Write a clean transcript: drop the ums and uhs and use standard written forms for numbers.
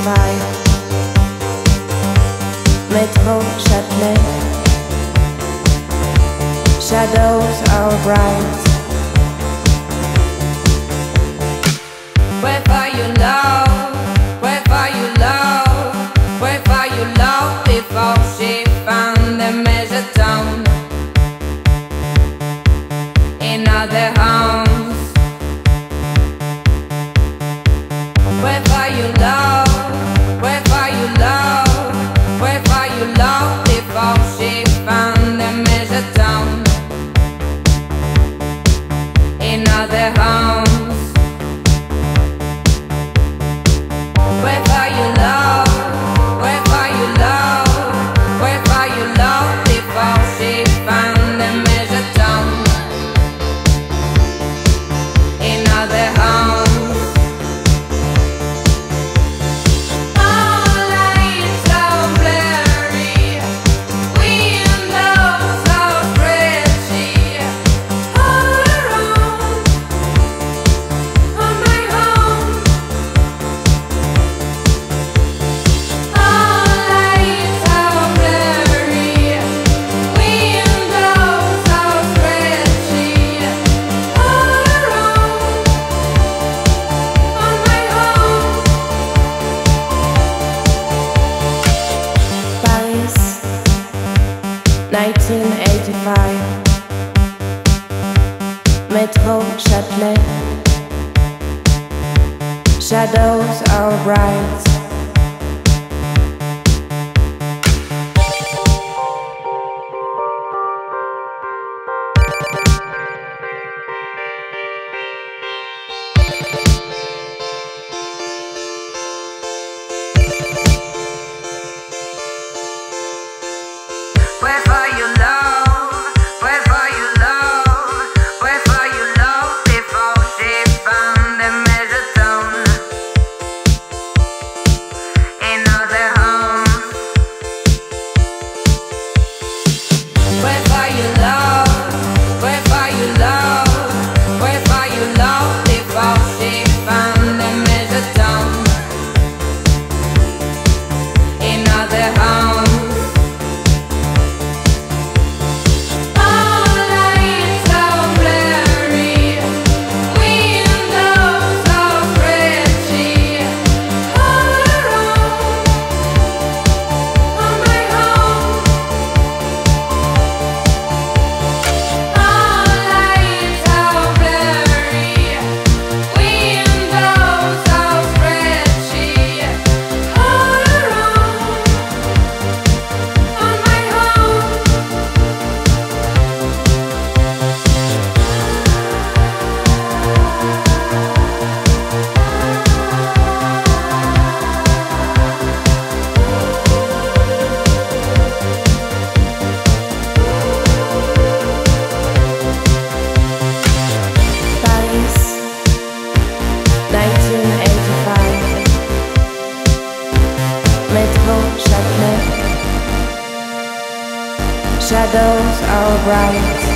1985, Métro Châtelet. Shadows are bright. Wherever you love, wherever you love, wherever you love, before she found the measure down in other homes. Wherever you love, wherever you love, wherever you love, before she found the measure down in other homes. Wherever you love, wherever you love, wherever you love, before she found the measure down in other homes. All lights are blurry, windows are scratchy, all around on my home. All lights are blurry, windows are scratchy, all around on my home. Paris, 1985, Métro Châtelet. Shadows are bright. Wherever you love, wherever you love, wherever you love, before she found the measure down in other homes. Wherever you love, wherever you love, wherever you love, before she found the measure down in other homes. All lights are blurry, windows are scratchy, all around on my home. All lights are blurry, windows are scratchy, all around on my home. Paris, 1985, Métro Châtelet. Shadows are bright.